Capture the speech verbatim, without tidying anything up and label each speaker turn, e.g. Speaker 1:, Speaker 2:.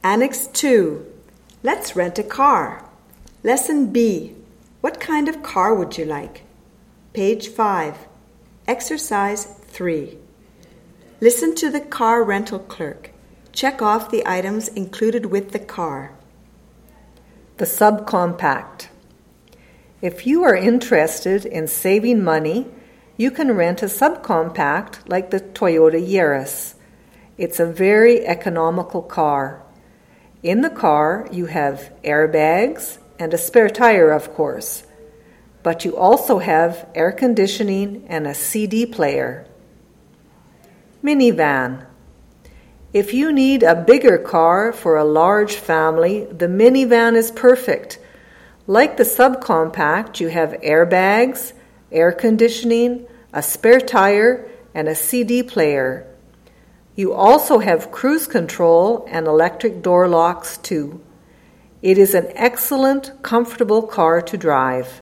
Speaker 1: Annex two. Let's rent a car. Lesson B. What kind of car would you like? Page five. Exercise three. Listen to the car rental clerk. Check off the items included with the car.
Speaker 2: The subcompact. If you are interested in saving money, you can rent a subcompact like the Toyota Yaris. It's a very economical car. In the car, you have airbags and a spare tire, of course, but you also have air conditioning and a C D player. Minivan. If you need a bigger car for a large family, the minivan is perfect. Like the subcompact, you have airbags, air conditioning, a spare tire, and a C D player. You also have cruise control and electric door locks too. It is an excellent, comfortable car to drive.